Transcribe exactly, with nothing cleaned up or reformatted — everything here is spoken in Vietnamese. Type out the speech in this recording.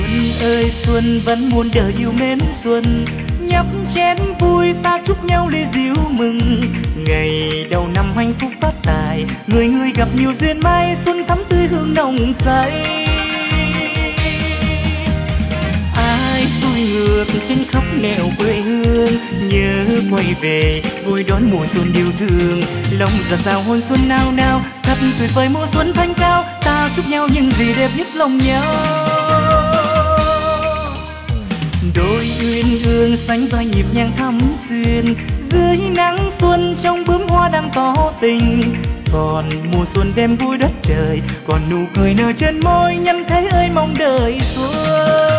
Xuân ơi xuân vẫn muôn đời yêu mến xuân, nhấp chén vui ta chúc nhau ly rượu mừng. Ngày đầu năm hạnh phúc phát tài, người người gặp nhiều duyên may, xuân thắm tươi hương nồng say. Ai xuôi ngược trên khắp nẻo quê hương, nhớ quay về vui đón mùa xuân yêu thương. Lòng giạt rào hôn xuân nao nao, thật tuyệt vời mùa xuân thanh cao, ta chúc nhau những gì đẹp nhất lòng nhau. Đôi uyên ương sánh vai nhịp nhàng thắm xuyên, dưới nắng xuân trong bướm hoa đang tỏ tình. Còn mùa xuân đem vui đất trời, còn nụ cười nở trên môi, nhân thế ơi mong đời xuân.